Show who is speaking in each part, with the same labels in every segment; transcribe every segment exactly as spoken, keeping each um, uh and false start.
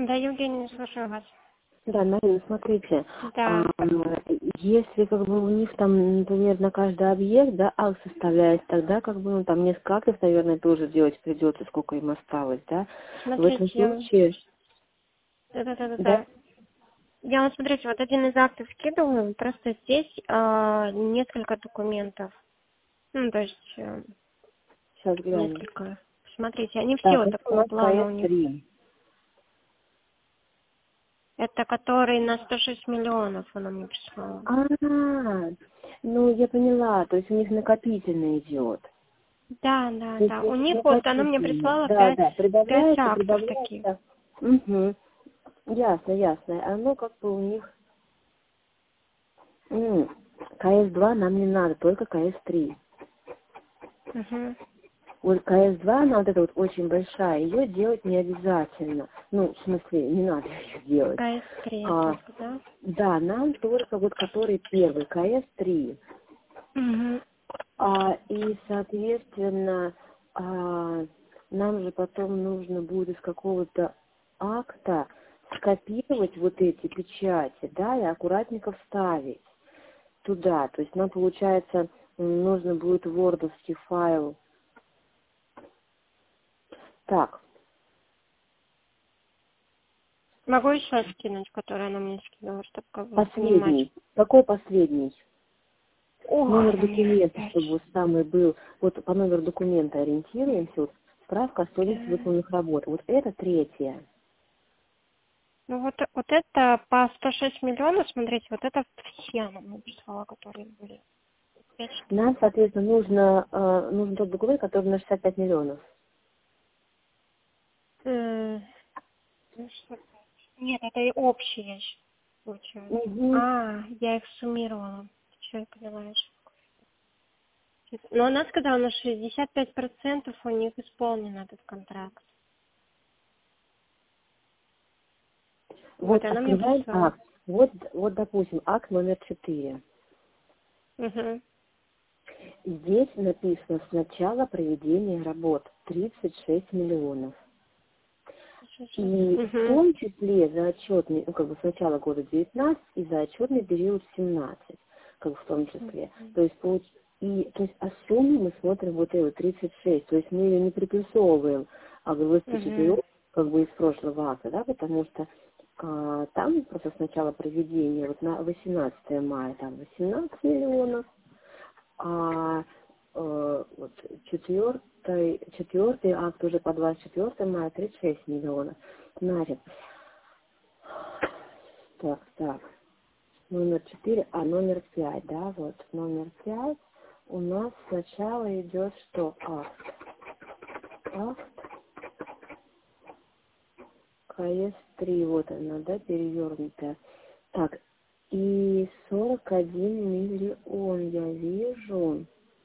Speaker 1: Да, Евгений, слушаю вас.
Speaker 2: Да, Марина, смотрите,
Speaker 1: Да.
Speaker 2: а, если как бы у них там, например, на каждый объект, да, акт составляется, тогда как бы, ну, там несколько актов, наверное, тоже делать придется, сколько им осталось, да. В этом
Speaker 1: Смотрите, я...
Speaker 2: случае, да,
Speaker 1: Да-да-да-да. Я вам, смотрите, вот один из актов скидываю, просто здесь а, несколько документов. Ну, то есть э,
Speaker 2: сейчас глянем.
Speaker 1: несколько. Смотрите, они все
Speaker 2: Так,
Speaker 1: вот
Speaker 2: это у
Speaker 1: такого
Speaker 2: нас
Speaker 1: плана у них.
Speaker 2: ка эс три.
Speaker 1: Это который на сто шесть миллионов она мне прислала.
Speaker 2: А, ну, я поняла, то есть у них накопительный идет.
Speaker 1: Да, да,
Speaker 2: То есть
Speaker 1: да.
Speaker 2: у
Speaker 1: У
Speaker 2: них
Speaker 1: них вот она мне
Speaker 2: накопительный.
Speaker 1: прислала
Speaker 2: Да,
Speaker 1: пять,
Speaker 2: да,
Speaker 1: пять
Speaker 2: прибавляется,
Speaker 1: актов таких.
Speaker 2: прибавляется. Угу. Ясно, ясно. Оно как бы у них... М, ка эс два нам не надо, только ка эс три.
Speaker 1: Угу.
Speaker 2: Вот ка эс два, она вот эта вот очень большая, ее делать не обязательно. Ну, в смысле, не надо ее делать.
Speaker 1: ка эс три
Speaker 2: А,
Speaker 1: только, да?
Speaker 2: да, нам только вот который первый, ка эс три.
Speaker 1: Угу.
Speaker 2: А, и, соответственно, а, нам же потом нужно будет из какого-то акта скопировать вот эти печати, да, и аккуратненько вставить туда. То есть нам, получается, м, нужно будет вордовский файл. Так,
Speaker 1: Могу еще скинуть, который она мне скинула, чтобы как бы понимать.
Speaker 2: последний. Какой последний?
Speaker 1: Ох,
Speaker 2: Номер
Speaker 1: номер
Speaker 2: документа,
Speaker 1: пять.
Speaker 2: чтобы вот самый был. Вот по номеру документа ориентируемся. Вот справка о стоимости
Speaker 1: Да.
Speaker 2: выполненных работ. Вот это третье.
Speaker 1: Ну вот, вот это по сто шесть миллионов, смотрите, вот это все она мне прислала, которые были. Пять штук.
Speaker 2: Нам, соответственно, нужно, э, нужен тот документ, который на шестьдесят пять миллионов.
Speaker 1: М, ну что, нет, это и общие щ- получается.
Speaker 2: Угу.
Speaker 1: А, я их суммировала. Все, я поняла уже. Но она сказала, на шестьдесят пять процентов у них исполнен этот контракт. Вот
Speaker 2: Вот
Speaker 1: она мне
Speaker 2: открываем
Speaker 1: прислала.
Speaker 2: акт. Вот, вот, допустим, акт номер четыре.
Speaker 1: Угу.
Speaker 2: Здесь написано с начала проведения работ тридцать шесть миллионов. И в
Speaker 1: Угу.
Speaker 2: том числе за отчетный, ну, как бы с начала года девятнадцать и за отчетный период семнадцать, как бы в том числе. То есть, получ... и, то есть, а сумму мы смотрим вот эту тридцать шесть, то есть мы ее не приплюсовываем, а двадцать четыре,
Speaker 1: Угу.
Speaker 2: как бы из прошлого акта, да, потому что а, там просто с начала проведения, вот на восемнадцатое мая там восемнадцать миллионов, а э, вот четвертый, четвертый акт уже по двадцать четвёртое мая тридцать шесть миллионов. Значит, так, так, номер четыре, а номер пять, да, вот номер пять у нас сначала идет что? Акт. Акт ка эс три, вот она, да, перевернутая. Так, и сорок один миллион я вижу.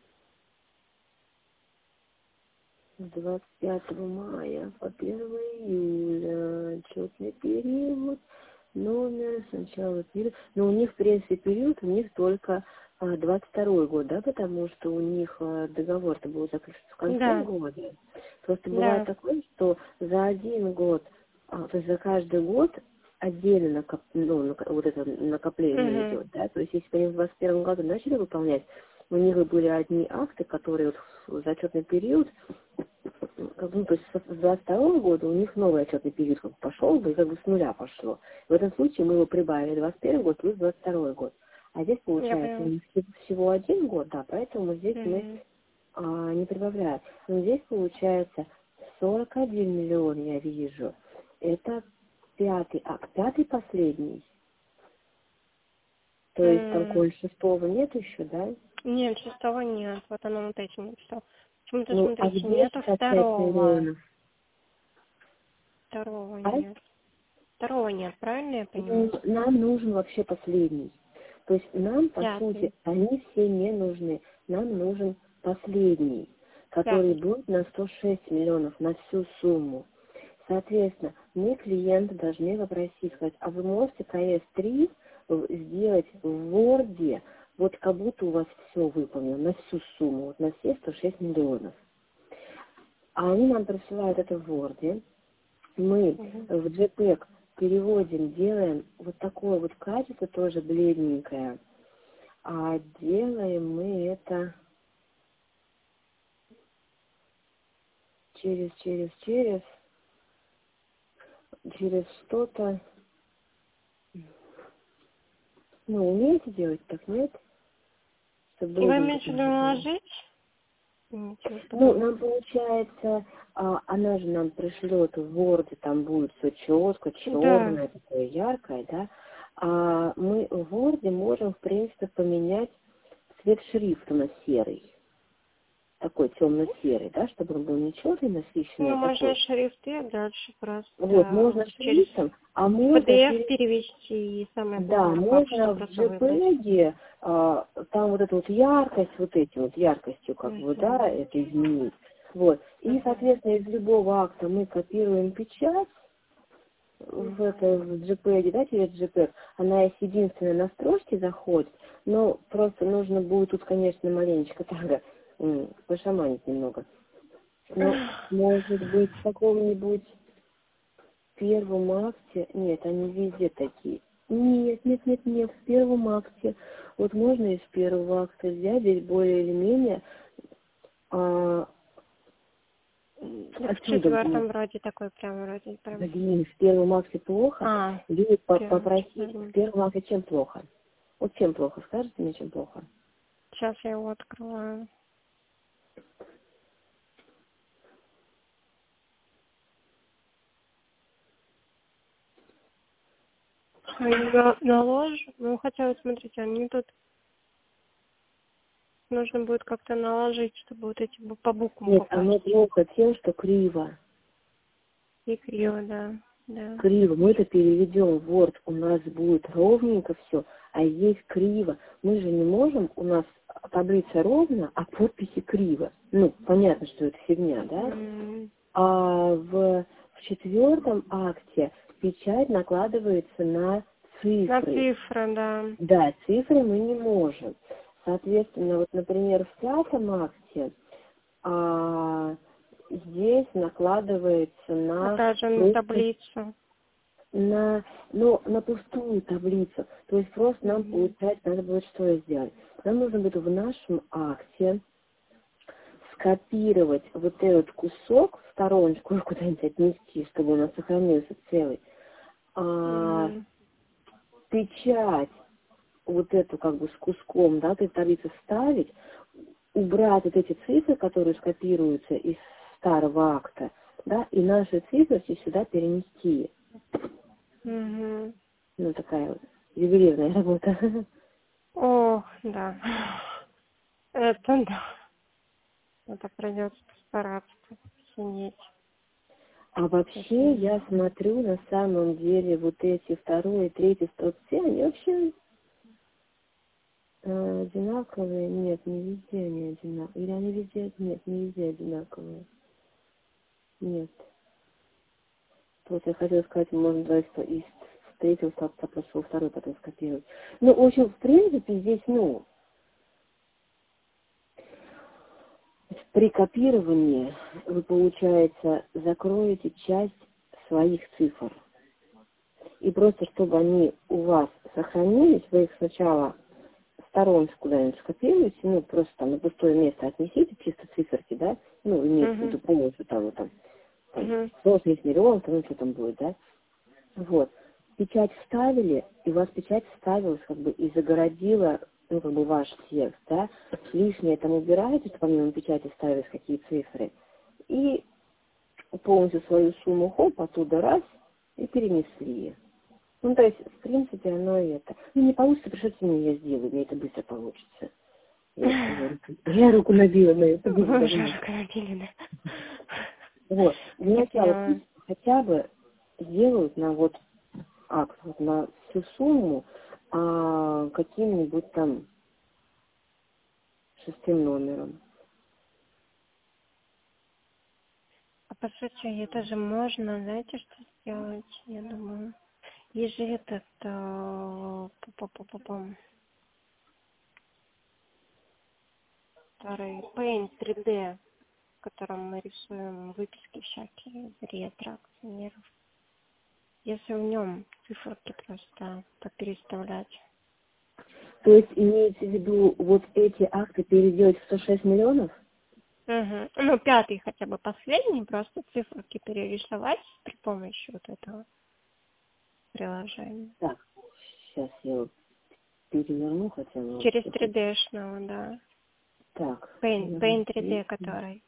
Speaker 2: С двадцать пятого мая по первое июля, отчетный период, номер, сначала период. Но у них, в принципе, период у них только а, двадцать второй год, да, потому что у них а, договор-то был заключен в конце
Speaker 1: Да,
Speaker 2: года. Просто бывает
Speaker 1: да.
Speaker 2: такое, что за один год, а, то есть за каждый год отдельно накоп, ну, нак- вот это накопление
Speaker 1: Угу.
Speaker 2: идет, да, то есть если они в двадцать первом году начали выполнять, у них были одни акты, которые вот в зачетный период, как, ну, то есть с двадцать второго года у них новый отчетный период как бы пошел бы, и как бы с нуля пошло. В этом случае мы его прибавили двадцать первый год плюс двадцать второй год. А здесь
Speaker 1: Я
Speaker 2: получается у
Speaker 1: поняла.
Speaker 2: них всего один год, да, поэтому здесь мы
Speaker 1: Угу.
Speaker 2: а, не прибавляем. Но здесь получается сорок один миллион я вижу. Это пятый акт, пятый последний. То есть там
Speaker 1: М,
Speaker 2: коль шестого нет еще, да?
Speaker 1: Нет, шестого нет. Вот она вот этим написала. Почему-то,
Speaker 2: Ну, а
Speaker 1: смотрите,
Speaker 2: где
Speaker 1: нету
Speaker 2: шестьдесят пять
Speaker 1: второго.
Speaker 2: миллионов?
Speaker 1: Второго
Speaker 2: А?
Speaker 1: нет. Второго нет, правильно я
Speaker 2: Ну,
Speaker 1: понимаю?
Speaker 2: нам нужен вообще последний. То есть нам, по сути,
Speaker 1: Пятый.
Speaker 2: они все не нужны. Нам нужен последний, который
Speaker 1: Пятый.
Speaker 2: будет на сто шесть миллионов, на всю сумму. Соответственно, мы клиента должны попросить, сказать, а вы можете ка эс три сделать в Word, вот как будто у вас все выполнено, на всю сумму, вот на все сто шесть миллионов. А они нам присылают это в Word. мы
Speaker 1: Мгм.
Speaker 2: в JPEG переводим, делаем вот такое вот качество тоже бледненькое, а делаем мы это через, через, через, через что-то. Ну, умеете делать так, нет? Чтобы
Speaker 1: Вы
Speaker 2: бледненько
Speaker 1: имеете в виду
Speaker 2: переводилось.
Speaker 1: наложить? Ничего
Speaker 2: Ну,
Speaker 1: потом.
Speaker 2: нам получается, а, она же нам пришлет в Word, там будет все четко,
Speaker 1: Да.
Speaker 2: черное, такое яркое, да. А мы в Word можем, в принципе, поменять цвет шрифта на серый. Такой темно-серый, да, чтобы он был не черный насыщенный,
Speaker 1: Ну,
Speaker 2: а
Speaker 1: можно
Speaker 2: такой.
Speaker 1: шрифты, а дальше
Speaker 2: Вот,
Speaker 1: просто
Speaker 2: можно
Speaker 1: через
Speaker 2: шрифтом, а
Speaker 1: пи
Speaker 2: можно
Speaker 1: ди эф
Speaker 2: через.
Speaker 1: перевести и самое
Speaker 2: Да,
Speaker 1: главное качество
Speaker 2: можно в
Speaker 1: просто выбрать.
Speaker 2: JPEG, а, там вот эту вот яркость, вот этим вот яркостью, как бы, да,
Speaker 1: Угу.
Speaker 2: это изменить. Вот. И,
Speaker 1: Угу.
Speaker 2: соответственно, из любого акта мы копируем печать в, это,
Speaker 1: Угу.
Speaker 2: в JPEG, да, через JPEG. Она из единственной на строчке заходит, но просто нужно будет тут, конечно, маленечко так, м, пошаманить немного. Но, может быть, в каком-нибудь первом акте, нет, они везде такие. Нет, нет, нет, нет, в первом акте. Вот можно из первого акта взять, здесь более или менее а, м,
Speaker 1: Так в
Speaker 2: отсюда будет.
Speaker 1: четвертом вроде такой прям вроде прям.
Speaker 2: Блин, в первом акте плохо.
Speaker 1: А,
Speaker 2: Люди по-
Speaker 1: первый,
Speaker 2: попросить в
Speaker 1: четвертый.
Speaker 2: первом акте чем плохо? Вот чем плохо? Скажите мне, чем плохо?
Speaker 1: Сейчас я его открываю. На- Наложу. Ну, хотя, вот смотрите, они тут нужно будет как-то наложить, чтобы вот эти бу- по буквам
Speaker 2: Нет,
Speaker 1: попасть.
Speaker 2: оно плохо тем, что криво.
Speaker 1: И криво, да. Да.
Speaker 2: Криво. Мы это переведем в Word, у нас будет ровненько все, а здесь криво. Мы же не можем, у нас таблица ровно, а подписи криво. Ну, понятно, что это фигня, да?
Speaker 1: М,
Speaker 2: А в, в четвертом акте печать накладывается на
Speaker 1: На
Speaker 2: цифры.
Speaker 1: цифры, да.
Speaker 2: Да, цифры мы не можем. Соответственно, вот, например, в пятом акте а, здесь накладывается на
Speaker 1: Опять же, на
Speaker 2: просто
Speaker 1: таблицу.
Speaker 2: на, ну, на пустую таблицу. То есть просто нам,
Speaker 1: Мгм.
Speaker 2: получается, надо будет что сделать? Нам нужно будет в нашем акте скопировать вот этот кусок в стороночку, куда-нибудь отнести, чтобы он у нас сохранился целый. А,
Speaker 1: Мгм.
Speaker 2: печать вот эту как бы с куском, да, этой таблицы вставить, убрать вот эти цифры, которые скопируются из старого акта, да, и наши цифры все сюда перенести.
Speaker 1: Мгм.
Speaker 2: Ну, такая вот ювелирная работа.
Speaker 1: Ох, да. Это да. Это придется постараться сидеть.
Speaker 2: А вообще,
Speaker 1: Очень.
Speaker 2: я смотрю, на самом деле, вот эти второй и третий столбцы, они вообще э, одинаковые. Нет, не везде они одинаковые. Или они везде, нет, не везде одинаковые. Нет. Вот я хотела сказать, можно даже что из третьего столбца пошел второй потом скопировать. Ну, в общем, в принципе, здесь, ну, при копировании вы, получается, закроете часть своих цифр. И просто, чтобы они у вас сохранились, вы их сначала стороночку куда-нибудь скопируете, ну, просто там на пустое место отнесите, чисто циферки, да, ну, имеется в
Speaker 1: Угу.
Speaker 2: виду полностью того, там, там,
Speaker 1: Угу.
Speaker 2: сложных миллион, там, ну, что там будет, да. Вот. Печать вставили, и у вас печать вставилась, как бы, и загородила, ну, как бы, ваш текст, да. Лишнее там убираете, что помимо печати ставились какие цифры, и полностью свою сумму, хоп, оттуда раз, и перенесли. Ну, то есть, в принципе, оно и это. Ну, не получится, пришлите мне, я сделаю, мне это быстро получится. Я, я, руку я руку набила на это, будет давно.
Speaker 1: Жарко набили, да?
Speaker 2: Вот. Для
Speaker 1: Я
Speaker 2: начала
Speaker 1: поняла.
Speaker 2: пусть хотя бы сделают на вот акт, вот на всю сумму а, каким-нибудь там шестым номером.
Speaker 1: А по сути, это же можно, знаете, что сделать, я думаю. Есть же этот, э, пу-пу-пу-пу-пум, старый Paint три дэ. в котором мы рисуем выписки всякие ретро акционеров. Если в нем циферки просто попереставлять.
Speaker 2: То есть имеете в виду вот эти акты переделать в сто шесть миллионов?
Speaker 1: Угу. Ну, пятый хотя бы последний, просто циферки перерисовать при помощи вот этого приложения.
Speaker 2: Так, сейчас я его переверну хотя бы.
Speaker 1: Через три дэ-шного, да.
Speaker 2: Так.
Speaker 1: Paint, Paint три дэ, который.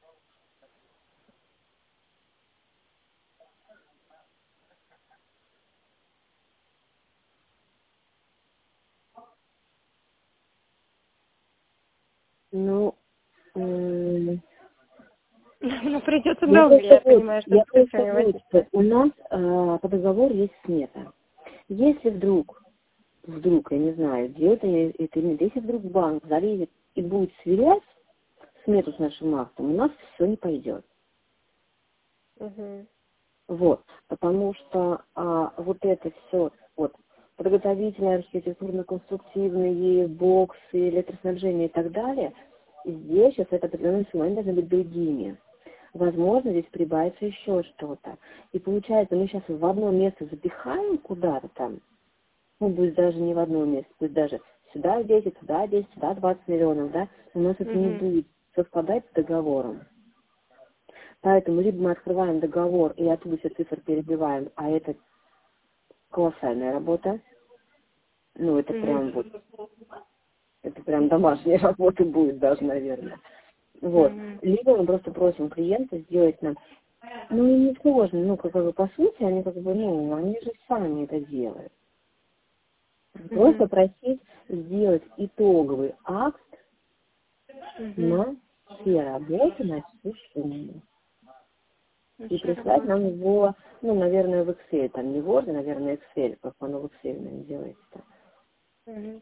Speaker 2: Ну, м-
Speaker 1: Ну, придется
Speaker 2: я
Speaker 1: долго,
Speaker 2: просто
Speaker 1: я
Speaker 2: вот,
Speaker 1: понимаю, что
Speaker 2: я
Speaker 1: с
Speaker 2: просто
Speaker 1: цифрами
Speaker 2: вот,
Speaker 1: возиться.
Speaker 2: что у нас э, по договору есть смета. Если вдруг, вдруг, я не знаю, делать они это или нет, если вдруг банк залезет и будет сверять смету с нашим актом, у нас все не пойдет.
Speaker 1: Угу.
Speaker 2: Вот, потому что а, вот это все, вот, подготовительные, архитектурно-конструктивные, боксы, электроснабжение и так далее, здесь сейчас это определенные суммы должны быть другими. Возможно, здесь прибавится еще что-то. И получается, мы сейчас в одно место запихаем куда-то там, ну, будет даже не в одно место, будет даже сюда десять, сюда десять, сюда двадцать миллионов, да, у нас это не
Speaker 1: Угу.
Speaker 2: будет совпадать с договором. Поэтому либо мы открываем договор и оттуда все цифры перебиваем, а это колоссальная работа. Ну, это прям вот, это прям домашняя работа будет даже, наверное. Вот.
Speaker 1: Угу.
Speaker 2: Либо мы просто просим клиента сделать нам, ну, и не сложно, ну, как бы, по сути, они как бы, ну, они же сами это делают. Просто
Speaker 1: Угу.
Speaker 2: просить сделать итоговый акт
Speaker 1: Угу.
Speaker 2: на все работы, на всю сумму.
Speaker 1: Ну,
Speaker 2: И
Speaker 1: все
Speaker 2: прислать нам
Speaker 1: работает.
Speaker 2: его, ну, наверное, в Excel, там не Word, а, наверное, Excel, как оно в Excel, наверное, делается.
Speaker 1: Угу.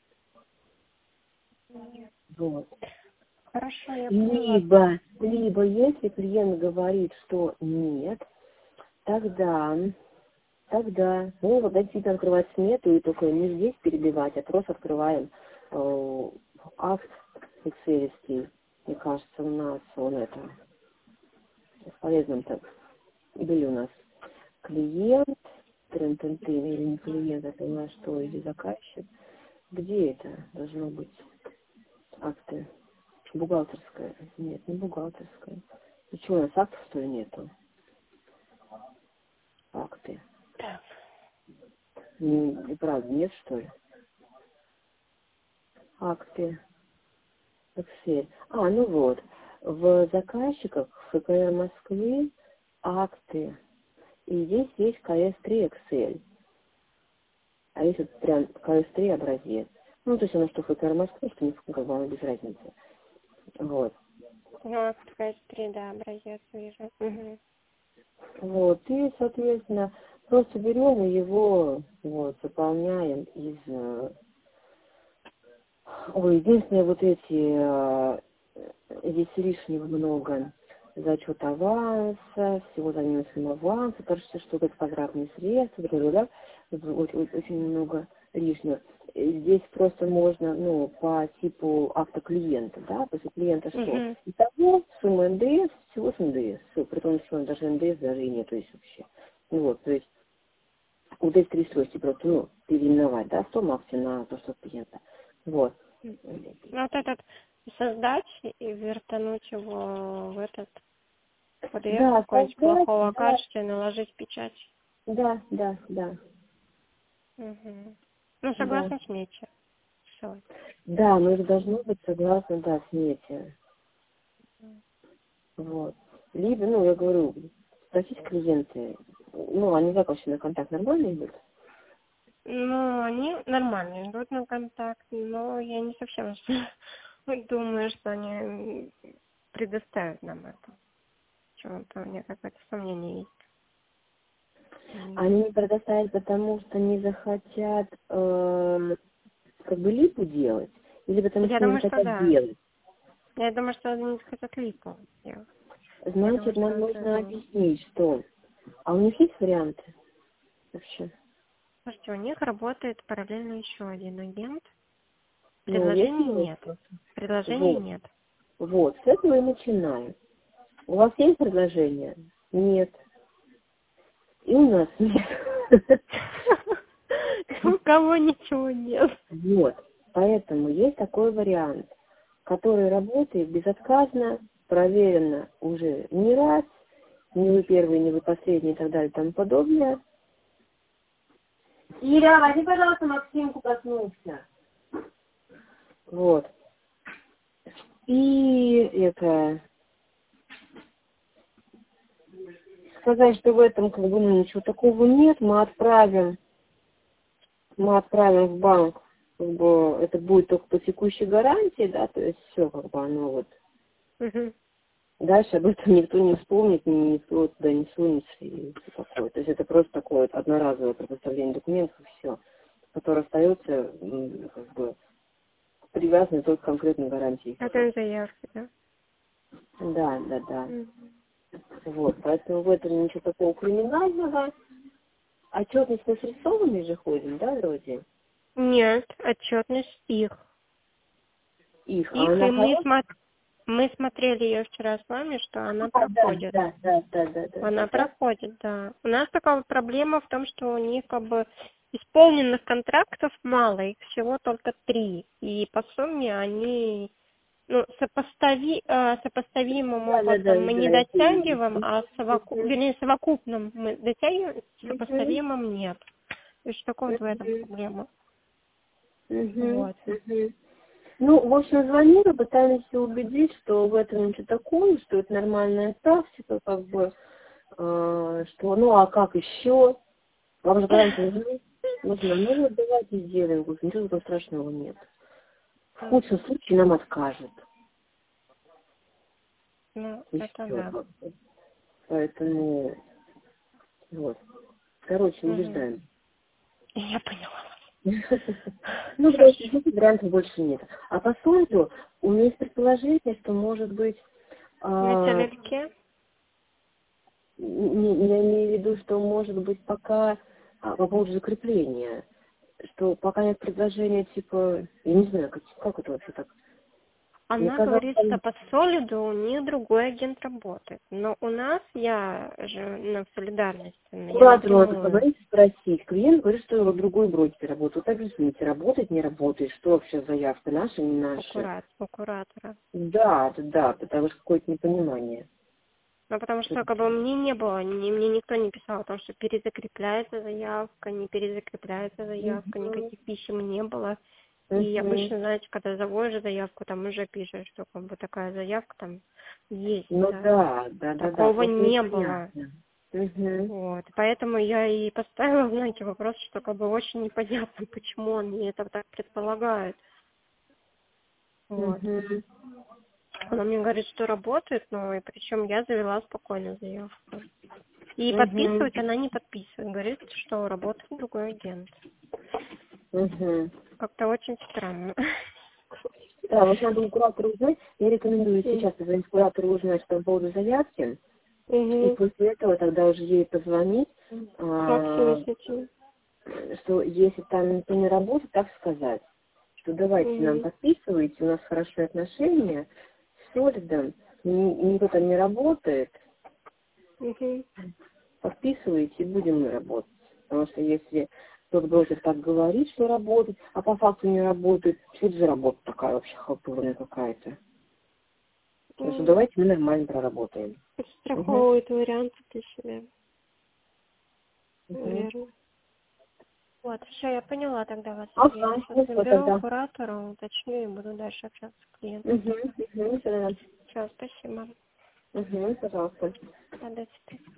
Speaker 2: Вот.
Speaker 1: Хорошо, я поняла.
Speaker 2: Либо, либо, если клиент говорит, что нет, тогда, тогда мы вот действительно открывать смету и только не здесь перебивать, а просто открываем э, акт Excel. Мне кажется, у нас он это, в полезном так, были у нас клиент, трын-тын-тын, или не клиент, я понимаю, что, или заказчик. Где это должно быть акты? Бухгалтерская? Нет, не бухгалтерская. И что, у нас актов, что ли, нету? Акты.
Speaker 1: Так.
Speaker 2: Не, и правда, нет, что ли? Акты. Excel. А, ну вот. В заказчиках в ФКР Москвы акты. И здесь есть ка эс три Excel. А есть вот прям ка эс три образец. Ну, то есть оно что ФКР Москвы, что не как бы оно без разницы. Вот.
Speaker 1: Ну, сказать три, да, образец вижу. Угу.
Speaker 2: Вот, и, соответственно, просто берем и его вот, заполняем из... э, Ой, единственное, вот эти, э, здесь лишнего много. Зачет аванса, всего за минусом аванса, кажется, что это квадратные средства, да, очень, очень много лишнего. И здесь просто можно, ну, по типу акта клиента, да, то есть у клиента что?
Speaker 1: Угу.
Speaker 2: Итого сумма эн дэ эс, всего с эн дэ эс, все, при том, что даже эн дэ эс даже и нет, то есть вообще. Ну вот, то есть вот эти три свойства просто, ну, переименовать, да, в том акте на то, что клиента. Вот.
Speaker 1: Ну, вот этот создать и вертануть его в этот пи ди эф
Speaker 2: Да,
Speaker 1: какой-нибудь
Speaker 2: создать,
Speaker 1: плохого
Speaker 2: да,
Speaker 1: качества и наложить печать.
Speaker 2: да, да, да,
Speaker 1: Угу. Ну,
Speaker 2: да.
Speaker 1: согласно смете. Все.
Speaker 2: Да, но это должно быть согласно, да, смете. Вот. Либо, ну, я говорю, спросить клиенты, ну, они как вообще на контакт нормально идут?
Speaker 1: Ну, они нормально идут на контакт, но я не совсем думаю, что они предоставят нам это. Почему-то у меня какое-то сомнение есть. М.
Speaker 2: Они не предоставят, потому что не захотят, э, как бы, липу делать, или потому
Speaker 1: Я
Speaker 2: что не
Speaker 1: думаю, что
Speaker 2: захотят
Speaker 1: да.
Speaker 2: делать.
Speaker 1: Я думаю, что они хотят липу сделать. Я думаю,
Speaker 2: Значит,
Speaker 1: что
Speaker 2: нам
Speaker 1: это...
Speaker 2: нужно объяснить, что... А у них есть варианты вообще?
Speaker 1: Слушайте, у них работает параллельно еще один агент.
Speaker 2: Ну, есть
Speaker 1: Предложений
Speaker 2: ли
Speaker 1: нет.
Speaker 2: просто?
Speaker 1: Предложений
Speaker 2: Вот.
Speaker 1: нет.
Speaker 2: Вот, с этого и начинаем. У вас есть предложение? Нет. И у нас нет.
Speaker 1: У кого ничего нет.
Speaker 2: Вот, поэтому есть такой вариант, который работает безотказно, проверено уже не раз, не вы первый, не вы последний и так далее и тому подобное. Ира, возьми, пожалуйста, Максимку, проснулся. Вот. И это... Сказать, что в этом как бы ну, ничего такого нет, мы отправим, мы отправим в банк, как бы это будет только по текущей гарантии, да, то есть все как бы оно вот.
Speaker 1: Угу.
Speaker 2: Дальше об этом никто не вспомнит, ни- никто туда не сунется и все такое. То есть это просто такое вот одноразовое предоставление документов и все, которое остается м, как бы привязано только к конкретной гарантии.
Speaker 1: Это заявки, да?
Speaker 2: Да, да, да.
Speaker 1: Мгм.
Speaker 2: Вот, поэтому в этом ничего такого криминального. Отчетность мы срисованной же ходим, да, вроде?
Speaker 1: Нет, отчетность их.
Speaker 2: Их, а
Speaker 1: Их,
Speaker 2: она
Speaker 1: и мы,
Speaker 2: хорошая?
Speaker 1: смо- мы смотрели ее вчера с вами, что она
Speaker 2: А, да,
Speaker 1: проходит.
Speaker 2: да, да, да, да, да,
Speaker 1: Она
Speaker 2: да, да.
Speaker 1: проходит, да. У нас такая проблема в том, что у них как бы исполненных контрактов мало, их всего только три. И по сумме они, ну, сопостави, э, сопоставимым
Speaker 2: Да, да, да,
Speaker 1: образом мы не
Speaker 2: да, я помню.
Speaker 1: дотягиваем, а совоку...
Speaker 2: Мгм,
Speaker 1: вернее, совокупным мы дотягиваем,
Speaker 2: мгм,
Speaker 1: сопоставимым нет. То есть такая вот в этом
Speaker 2: мгм,
Speaker 1: проблема.
Speaker 2: мгм,
Speaker 1: Вот.
Speaker 2: мгм. Ну, в общем, звонили, пытались ее убедить, что в этом ничего такого, что это нормальная практика, как бы, э, что, ну, а как еще? Вам же гарантия нужна? Нужна. Ну, вот давайте сделаем. Говорю, ничего такого страшного нет. В худшем случае нам откажут.
Speaker 1: Ну,
Speaker 2: И
Speaker 1: это
Speaker 2: все.
Speaker 1: да.
Speaker 2: Поэтому, вот. Короче,
Speaker 1: Мгм.
Speaker 2: убеждаем.
Speaker 1: Я поняла.
Speaker 2: Ну, потому что
Speaker 1: Хорошо.
Speaker 2: здесь вариантов больше нет. А по сути, у меня есть предположение, что, может быть,
Speaker 1: На
Speaker 2: а,
Speaker 1: телеге?
Speaker 2: не- я имею в виду, что, может быть, пока а, по поводу закрепления, что пока нет предложения, типа, я не знаю, как, как это вообще так. Мне
Speaker 1: Она
Speaker 2: казалось,
Speaker 1: говорит, что
Speaker 2: там-
Speaker 1: по Солиду у нее другой агент работает. Но у нас, я же на солидарности, я
Speaker 2: куратор надо
Speaker 1: напрямую.
Speaker 2: поговорить, спросить. Клиент говорит, что его другой брокер работает. Вот объясните, работает, не работает, что вообще заявка, наша, не
Speaker 1: У,
Speaker 2: наша.
Speaker 1: кура- у куратора.
Speaker 2: Да, да, да, потому что какое-то непонимание.
Speaker 1: Ну, потому что, как бы, мне не было, ни- мне никто не писал о том, что перезакрепляется заявка, не перезакрепляется заявка,
Speaker 2: Мгм.
Speaker 1: никаких писем не было. И
Speaker 2: Мгм.
Speaker 1: обычно, знаете, когда заводишь заявку, там уже пишешь, что как бы такая заявка там есть,
Speaker 2: Ну
Speaker 1: да.
Speaker 2: да, да, да, да,
Speaker 1: Такого
Speaker 2: просто
Speaker 1: не было.
Speaker 2: непонятно. Мгм.
Speaker 1: Вот. Поэтому я и поставила, знаете, вопрос, что как бы очень непонятно, почему они это так предполагают. Вот.
Speaker 2: Мгм.
Speaker 1: Она мне говорит, что работает, но и причем я завела спокойно заявку. И
Speaker 2: Мгм.
Speaker 1: подписывать она не подписывает. Говорит, что работает другой агент.
Speaker 2: Мгм.
Speaker 1: Как-то очень странно.
Speaker 2: Да, вот надо у куратора узнать. Я рекомендую
Speaker 1: Мгм.
Speaker 2: сейчас позвонить куратору узнать по поводу заявки. И
Speaker 1: Мгм.
Speaker 2: после этого тогда уже ей позвонить,
Speaker 1: Максимум
Speaker 2: а,
Speaker 1: случай.
Speaker 2: что если там никто не работает, так сказать, что давайте нам
Speaker 1: Мгм.
Speaker 2: подписывайте, у нас хорошие отношения с Солидом, ни- никто там не работает,
Speaker 1: Мгм.
Speaker 2: подписывайте, и будем мы работать. Потому что если тот брокер так говорит, что работает, а по факту не работает, что это за работа такая вообще халтурная какая-то? Так что
Speaker 1: Ну,
Speaker 2: давайте мы нормально проработаем. Угу.
Speaker 1: страховывает вариант для себя.
Speaker 2: Угу.
Speaker 1: Наверное. Вот, все, я поняла тогда вас. Я
Speaker 2: Ага,
Speaker 1: сейчас
Speaker 2: ну что
Speaker 1: наберу
Speaker 2: тогда.
Speaker 1: куратора, уточню и буду дальше общаться с клиентом
Speaker 2: Угу.
Speaker 1: тогда.
Speaker 2: Угу.
Speaker 1: Все, спасибо.
Speaker 2: Угу. Пожалуйста.
Speaker 1: Да, до свидания.